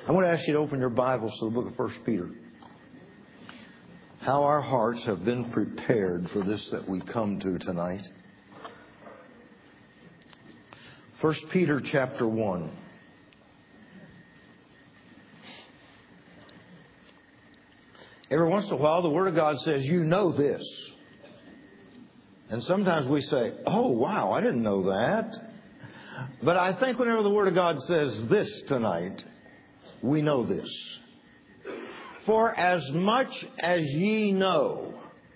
I want to ask you to open your Bibles to the book of 1 Peter. How our hearts have been prepared for this that we come to tonight. 1 Peter chapter 1. Every once in a while, the Word of God says, you know this. And sometimes we say, oh, wow, I didn't know that. But I think whenever the Word of God says this tonight, we know this. For as much as ye know.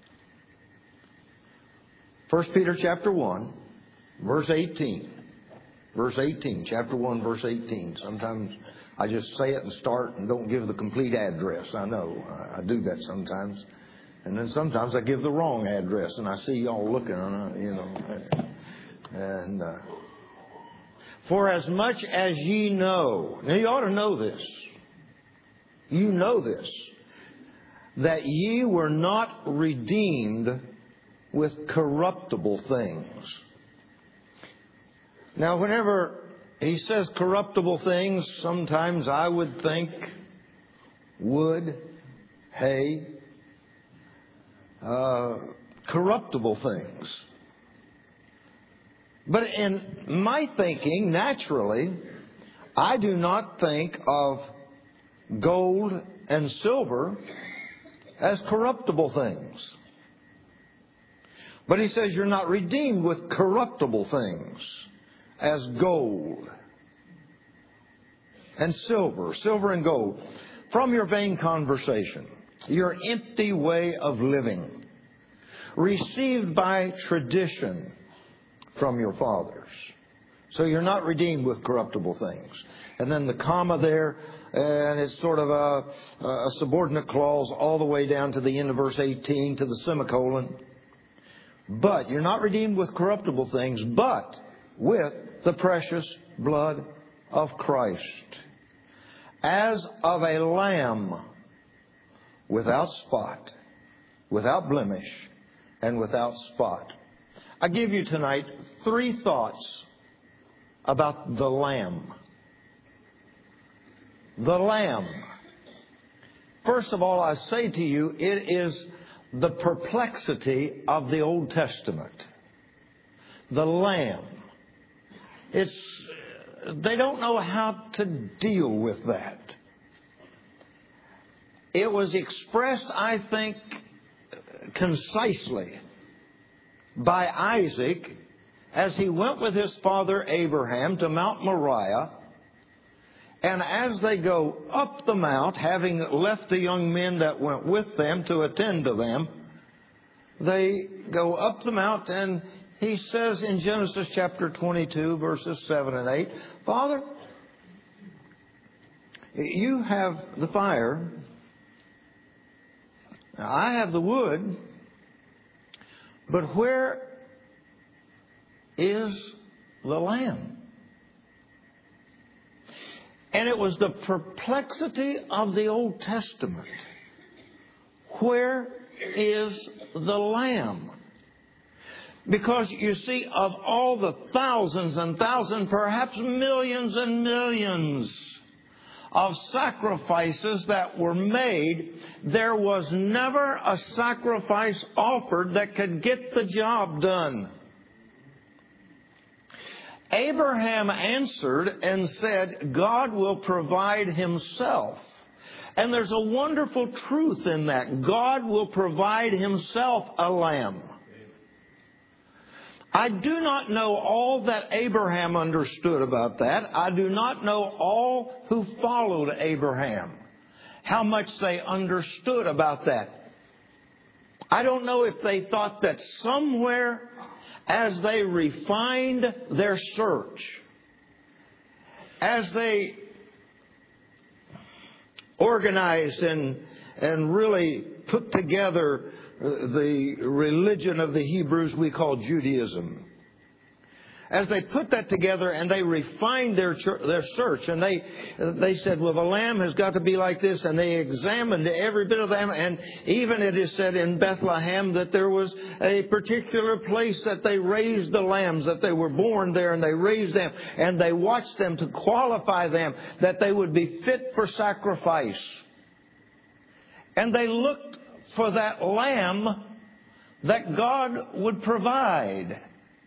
1 Peter chapter 1, verse 18. Verse 18, chapter 1, verse 18. Sometimes I just say it and start and don't give the complete address. I know, I do that sometimes. And then sometimes I give the wrong address and I see y'all looking, And for as much as ye know. Now you ought to know this. You know this. That ye were not redeemed with corruptible things. Now, whenever he says corruptible things, sometimes I would think wood, hay, corruptible things. But in my thinking, naturally, I do not think of gold and silver as corruptible things. But he says you're not redeemed with corruptible things as gold and silver and gold, from your vain conversation, your empty way of living, received by tradition from your fathers. So you're not redeemed with corruptible things. And then the comma there, and it's sort of a subordinate clause all the way down to the end of verse 18 to the semicolon. But you're not redeemed with corruptible things, but with the precious blood of Christ, as of a lamb without spot, without blemish, and without spot. I give you tonight 3 thoughts about the lamb. The lamb. First of all, I say to you, it is the perplexity of the Old Testament. The lamb. They don't know how to deal with that. It was expressed, I think, concisely by Isaac as he went with his father Abraham to Mount Moriah. And as they go up the mount, having left the young men that went with them to attend to them, they go up the mount, and he says in Genesis chapter 22, verses 7 and 8, Father, you have the fire, I have the wood, but where is the lamb? And it was the perplexity of the Old Testament. Where is the lamb? Because you see, of all the thousands and thousands, perhaps millions and millions of sacrifices that were made, there was never a sacrifice offered that could get the job done. Abraham answered and said, God will provide himself. And there's a wonderful truth in that. God will provide himself a lamb. I do not know all that Abraham understood about that. I do not know all who followed Abraham, how much they understood about that. I don't know if they thought that somewhere as they refined their search, as they organized and really put together the religion of the Hebrews we call Judaism, as they put that together and they refined their search, and they said, well, the lamb has got to be like this, and they examined every bit of them, and even it is said in Bethlehem that there was a particular place that they raised the lambs, that they were born there, and they raised them, and they watched them to qualify them, that they would be fit for sacrifice. And they looked for that lamb that God would provide.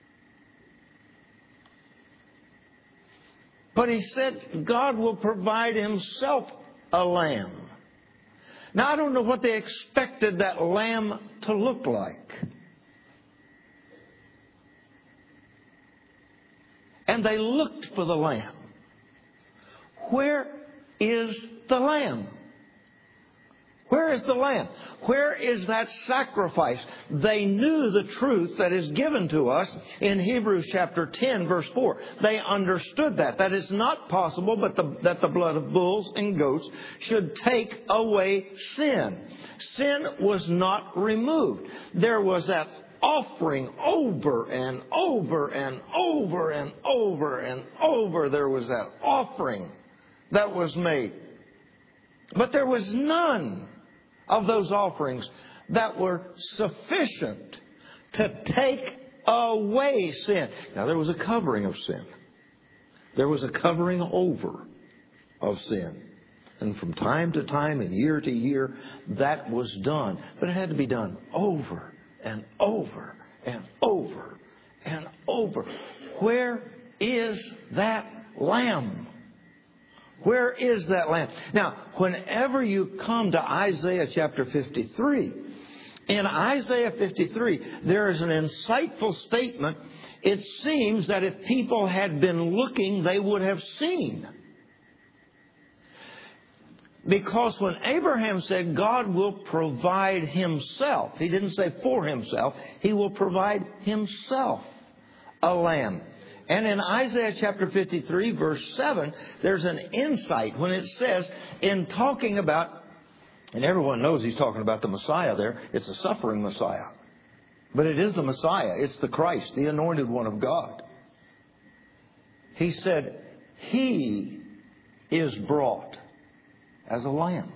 But He said God will provide Himself a lamb. Now, I don't know what they expected that lamb to look like. And they looked for the lamb. Where is the lamb? Where is the lamb? Where is that sacrifice? They knew the truth that is given to us in Hebrews chapter 10, verse 4. They understood that it's not possible that the blood of bulls and goats should take away sin. Sin was not removed. There was that offering over and over and over and over and over. There was that offering that was made. But there was none of those offerings that were sufficient to take away sin. Now, there was a covering of sin. There was a covering over of sin. And from time to time and year to year, that was done. But it had to be done over and over and over and over. Where is that lamb? Where is that lamb? Now, whenever you come to Isaiah chapter 53, in Isaiah 53, there is an insightful statement. It seems that if people had been looking, they would have seen. Because when Abraham said God will provide Himself, He didn't say for Himself, He will provide Himself a lamb. And in Isaiah chapter 53, verse 7, there's an insight when it says, in talking about, and everyone knows He's talking about the Messiah there, it's a suffering Messiah. But it is the Messiah, it's the Christ, the anointed one of God. He said, He is brought as a lamb.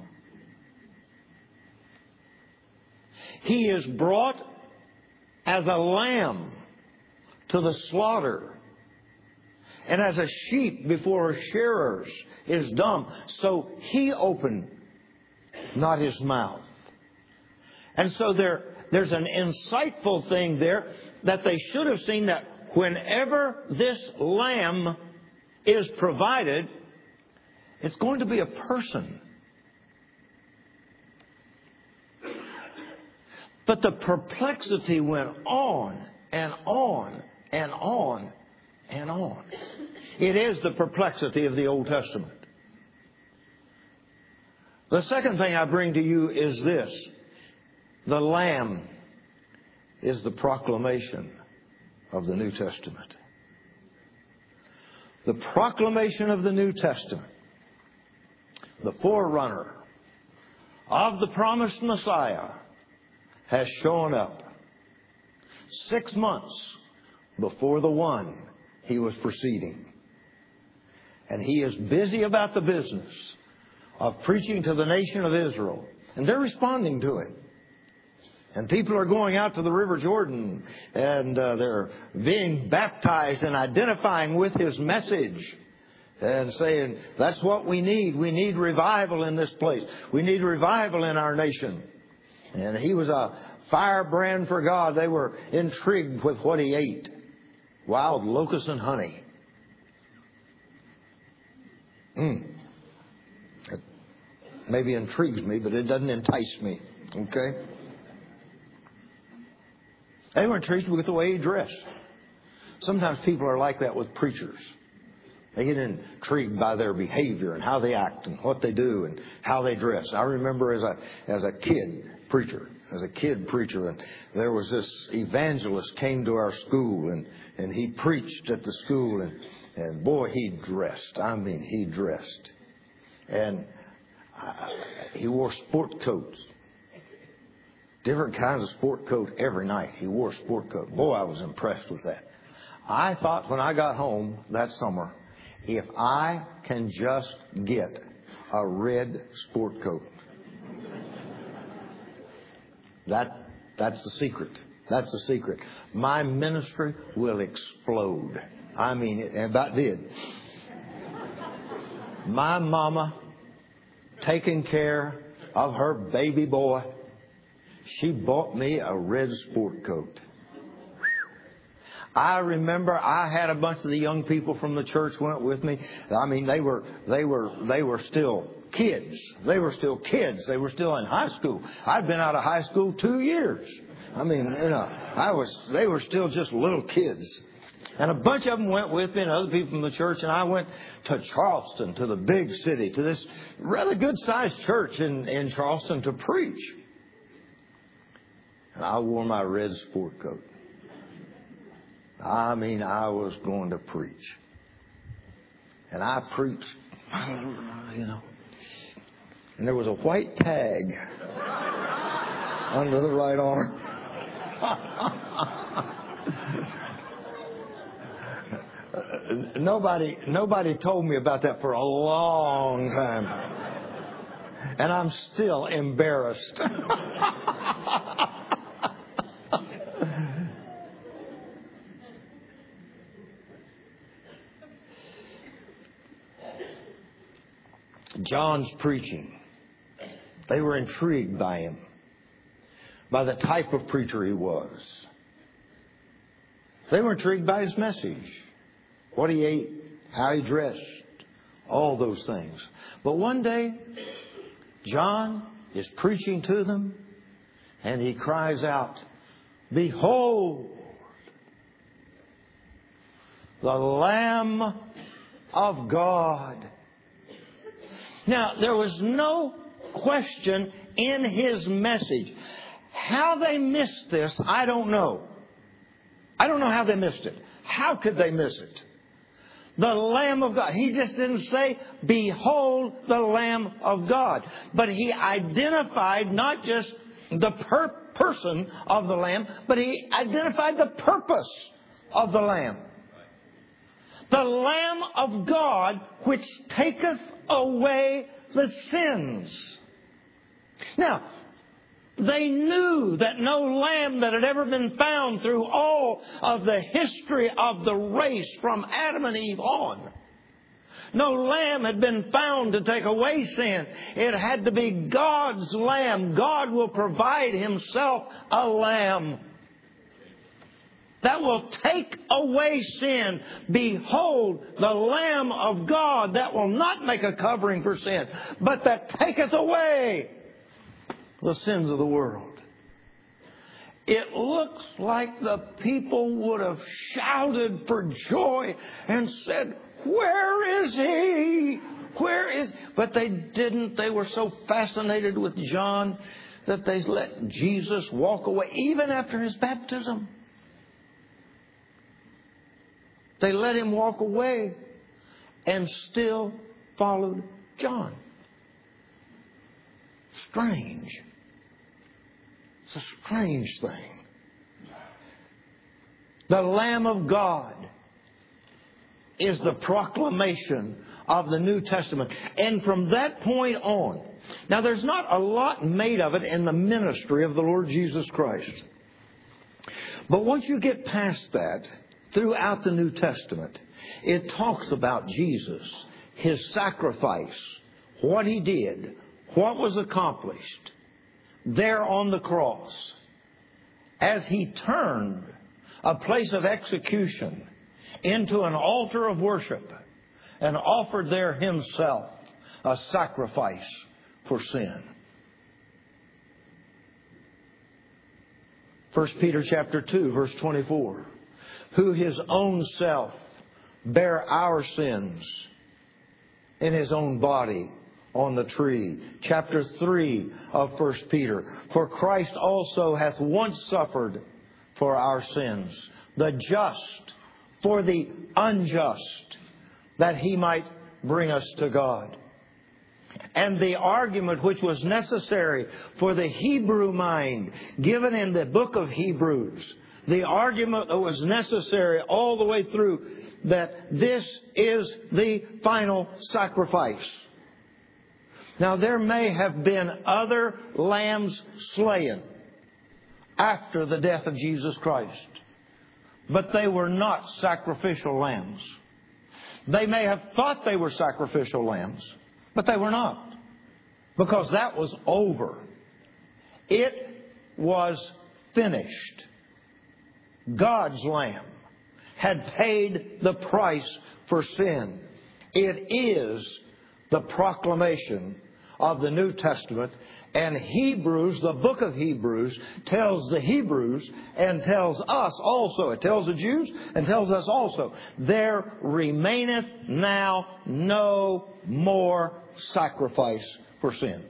He is brought as a lamb to the slaughter. And as a sheep before her shearers is dumb, so He opened not His mouth. And so there's an insightful thing there that they should have seen, that whenever this lamb is provided, it's going to be a person. But the perplexity went on and on and on and on. It is the perplexity of the Old Testament. The second thing I bring to you is this. The Lamb is the proclamation of the New Testament. The proclamation of the New Testament, the forerunner of the promised Messiah, has shown up 6 months before the one He was preceding. And He is busy about the business of preaching to the nation of Israel. And they're responding to it. And people are going out to the River Jordan, and they're being baptized and identifying with His message and saying, that's what we need. We need revival in this place. We need revival in our nation. And He was a firebrand for God. They were intrigued with what He ate. Wild locusts and honey. It maybe intrigues me, but it doesn't entice me. Okay? They were intrigued with the way He dressed. Sometimes people are like that with preachers. They get intrigued by their behavior and how they act and what they do and how they dress. I remember as a kid preacher, and there was this evangelist came to our school, and he preached at the school, and boy, he dressed. I mean, he dressed. And he wore sport coats. Different kinds of sport coat every night. He wore a sport coat. Boy, I was impressed with that. I thought when I got home that summer, if I can just get a red sport coat, that's the secret. That's the secret. My ministry will explode. I mean, it about did. My mama taking care of her baby boy, she bought me a red sport coat. I remember I had a bunch of the young people from the church went with me. I mean, they were still kids. They were still kids. They were still in high school. I'd been out of high school 2 years. I mean, they were still just little kids. And a bunch of them went with me and other people from the church. And I went to Charleston, to the big city, to this rather good-sized church in Charleston to preach. And I wore my red sport coat. I mean, I was going to preach. And I preached, And there was a white tag under the right arm. Nobody told me about that for a long time. And I'm still embarrassed. John's preaching. They were intrigued by him, by the type of preacher he was. They were intrigued by his message, what he ate, how he dressed, all those things. But one day, John is preaching to them, and he cries out, "Behold, the Lamb of God." Now, there was no question in his message. How they missed this, I don't know. I don't know how they missed it. How could they miss it? The Lamb of God. He just didn't say, "Behold the Lamb of God." But he identified not just the person of the Lamb, but he identified the purpose of the Lamb. The Lamb of God, which taketh away the sins. Now, they knew that no lamb that had ever been found through all of the history of the race from Adam and Eve on, no lamb had been found to take away sin. It had to be God's lamb. God will provide Himself a lamb that will take away sin. Behold, the Lamb of God that will not make a covering for sin, but that taketh away the sins of the world. It looks like the people would have shouted for joy and said, "Where is He? Where is..." But they didn't. They were so fascinated with John that they let Jesus walk away, even after His baptism. They let Him walk away and still followed John. Strange. It's a strange thing. The Lamb of God is the proclamation of the New Testament. And from that point on, now there's not a lot made of it in the ministry of the Lord Jesus Christ. But once you get past that, throughout the New Testament, it talks about Jesus, His sacrifice, what He did, what was accomplished there on the cross, as He turned a place of execution into an altar of worship and offered there Himself a sacrifice for sin. 1 Peter chapter 2, verse 24. Who His own self bare our sins in His own body on the tree. Chapter 3 of 1 Peter. For Christ also hath once suffered for our sins, the just for the unjust, that He might bring us to God. And the argument which was necessary for the Hebrew mind, given in the book of Hebrews, the argument that was necessary all the way through, that this is the final sacrifice. Now, there may have been other lambs slain after the death of Jesus Christ, but they were not sacrificial lambs. They may have thought they were sacrificial lambs, but they were not, because that was over. It was finished. God's Lamb had paid the price for sin. It is the proclamation of the New Testament. And Hebrews, the book of Hebrews, tells the Hebrews and tells us also. It tells the Jews and tells us also. There remaineth now no more sacrifice for sin.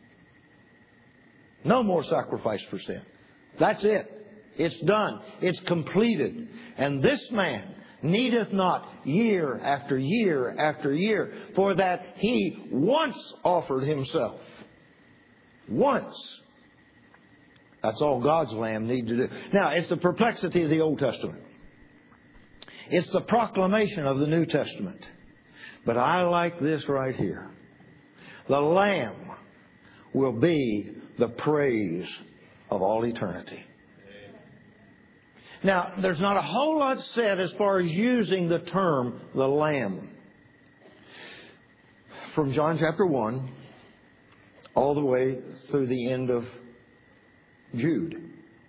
No more sacrifice for sin. That's it. It's done. It's completed. And this man needeth not year after year after year, for that he once offered himself. Once. That's all God's Lamb need to do. Now, it's the perplexity of the Old Testament. It's the proclamation of the New Testament. But I like this right here. The Lamb will be the praise of all eternity. Now, there's not a whole lot said as far as using the term, the Lamb. From John chapter 1 all the way through the end of Jude.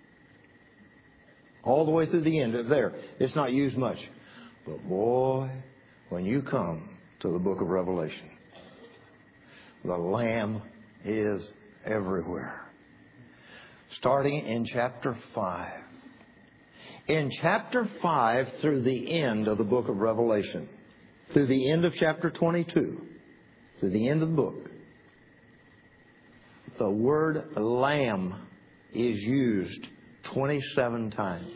All the way through the end of there. It's not used much. But boy, when you come to the book of Revelation, the Lamb is everywhere. Starting in chapter 5. In chapter 5 through the end of the book of Revelation, through the end of chapter 22, through the end of the book, the word Lamb is used 27 times.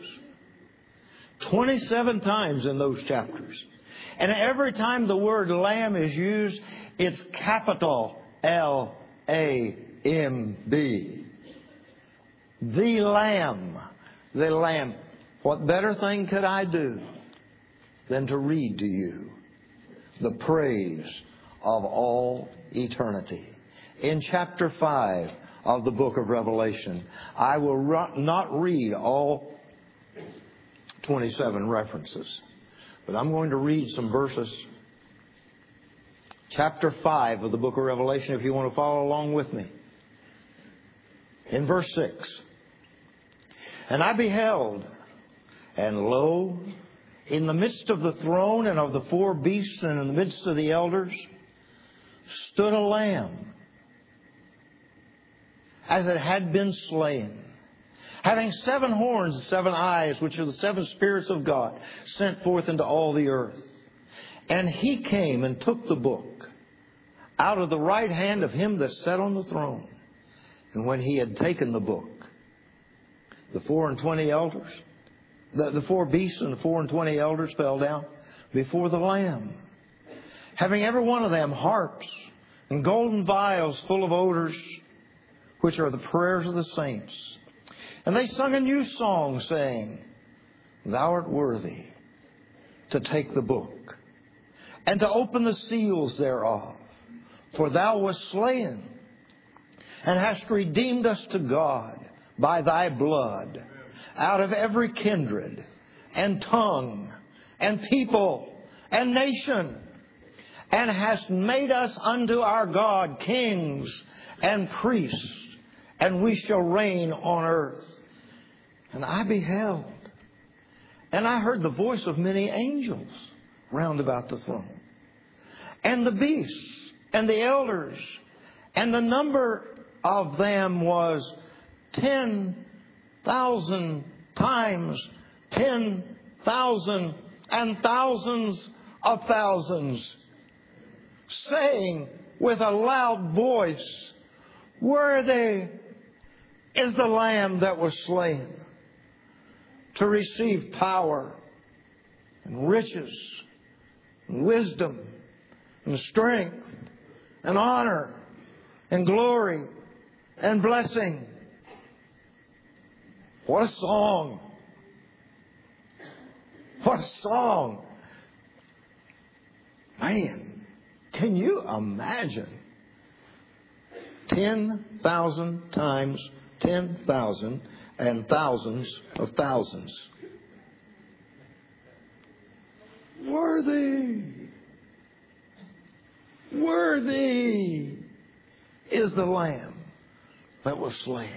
27 times in those chapters. And every time the word Lamb is used, it's capital L-A-M-B. The Lamb. The Lamb. What better thing could I do than to read to you the praise of all eternity? In chapter 5 of the book of Revelation, I will not read all 27 references, but I'm going to read some verses. Chapter 5 of the book of Revelation, if you want to follow along with me. In verse 6. And I beheld, and lo, in the midst of the throne and of the four beasts and in the midst of the elders, stood a lamb, as it had been slain, having 7 horns and 7 eyes, which are the 7 spirits of God, sent forth into all the earth. And he came and took the book out of the right hand of him that sat on the throne. And when he had taken the book, the 24 elders, the 4 beasts and the 24 elders fell down before the Lamb, having every one of them harps and golden vials full of odors, which are the prayers of the saints. And they sung a new song, saying, Thou art worthy to take the book and to open the seals thereof. For thou wast slain and hast redeemed us to God by thy blood out of every kindred and tongue and people and nation, and hast made us unto our God kings and priests, and we shall reign on earth. And I beheld, and I heard the voice of many angels round about the throne, and the beasts, and the elders, and the number of them was 10,000 times 10,000 and thousands of thousands, saying with a loud voice, Worthy is the Lamb that was slain to receive power and riches and wisdom and strength and honor and glory and blessing. What a song What a song. Man, can you imagine 10,000 times 10,000 and thousands of thousands? Worthy. Worthy is the Lamb that was slain.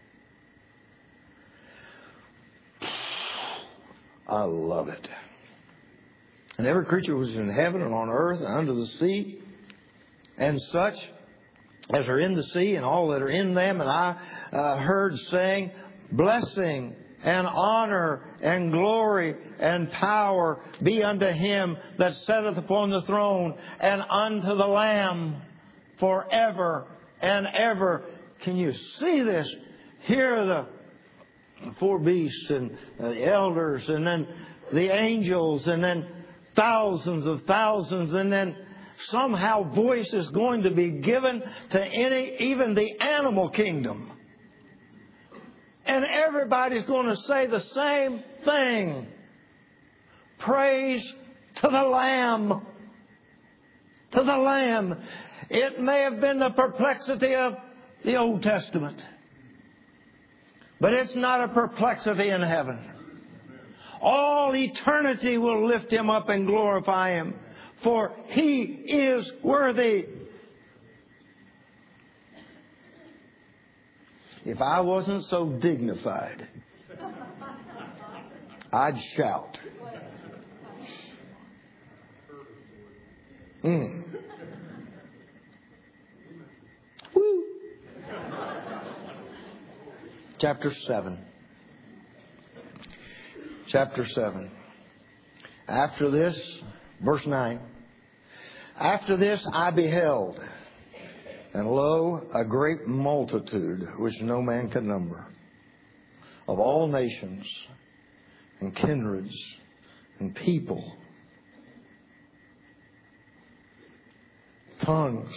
I love it. And every creature was in heaven and on earth and under the sea, and such as are in the sea and all that are in them. And I heard saying, blessing and honor and glory and power be unto Him that sitteth upon the throne and unto the Lamb forever and ever. Can you see this? Here are the four beasts and the elders, and then the angels, and then thousands of thousands, and then somehow voice is going to be given to even the animal kingdom. And everybody's going to say the same thing. Praise to the Lamb. To the Lamb. It may have been the perplexity of the Old Testament, but it's not a perplexity in heaven. All eternity will lift Him up and glorify Him, for He is worthy. If I wasn't so dignified, I'd shout. Woo. Chapter 7. Chapter 7. After this, verse 9. After this I beheld, and lo, a great multitude, which no man can number, of all nations and kindreds and people, tongues,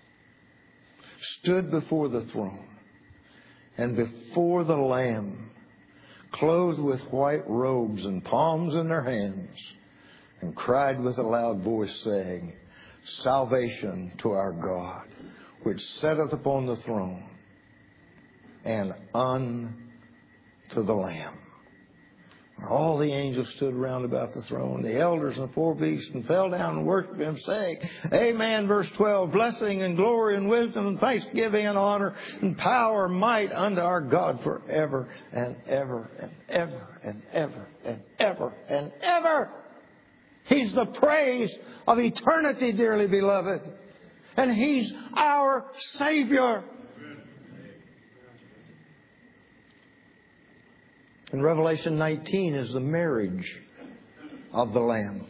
stood before the throne and before the Lamb, clothed with white robes and palms in their hands, and cried with a loud voice, saying, Salvation to our God, which sitteth upon the throne, and unto the Lamb. All the angels stood round about the throne, the elders and the four beasts, and fell down and worshipped Him, saying, Amen. Verse 12, blessing and glory and wisdom and thanksgiving and honor and power, might unto our God forever and ever and ever and ever and ever and ever. He's the praise of eternity, dearly beloved. And He's our Savior. In Revelation 19 is the marriage of the Lamb.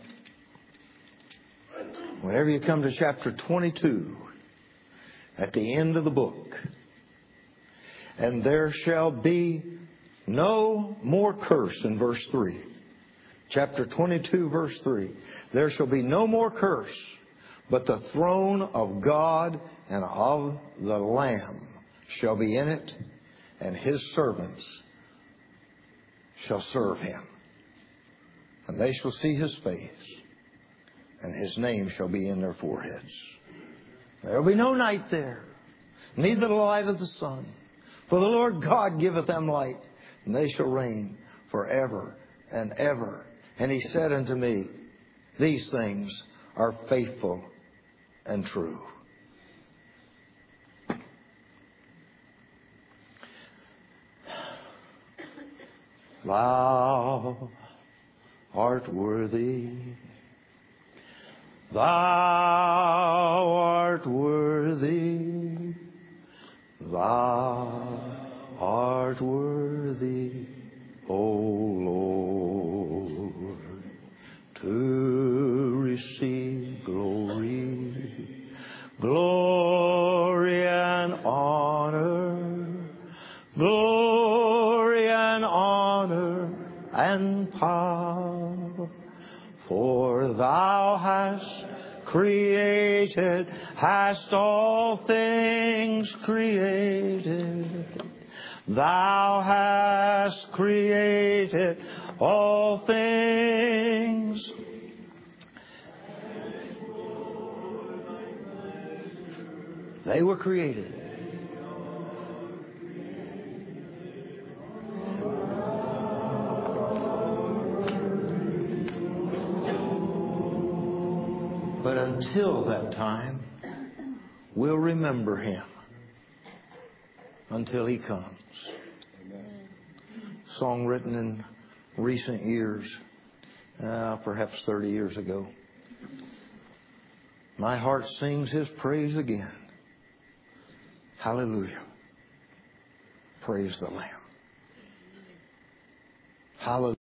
Whenever you come to chapter 22, at the end of the book, and there shall be no more curse, in verse 3. Chapter 22, verse 3. There shall be no more curse, but the throne of God and of the Lamb shall be in it, and His servants shall serve Him. And they shall see His face, and His name shall be in their foreheads. There will be no night there, neither the light of the sun. For the Lord God giveth them light, and they shall reign forever and ever. And He said unto me, These things are faithful and true. Thou art worthy. Thou art worthy. Thou art worthy, O Lord, to receive glory, glory and honor, glory and honor and power. For Thou hast created, hast all things created. Thou hast created all things. They were created. But until that time, we'll remember Him until He comes. Song written in recent years, perhaps 30 years ago. My heart sings His praise again. Hallelujah. Praise the Lamb. Hallelujah.